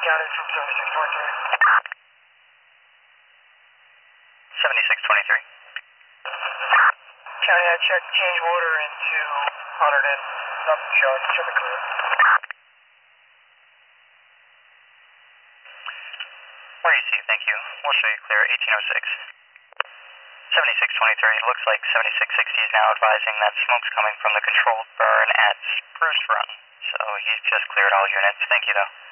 County from 7623. 7623. County, I checked change water into 100 and nothing showing. Should be clear. Where you see, thank you. We'll show you clear 1806. 7623, looks like 7660 is now advising that smoke's coming from the controlled burn at Spruce Run. So he's just cleared all units. Thank you, though.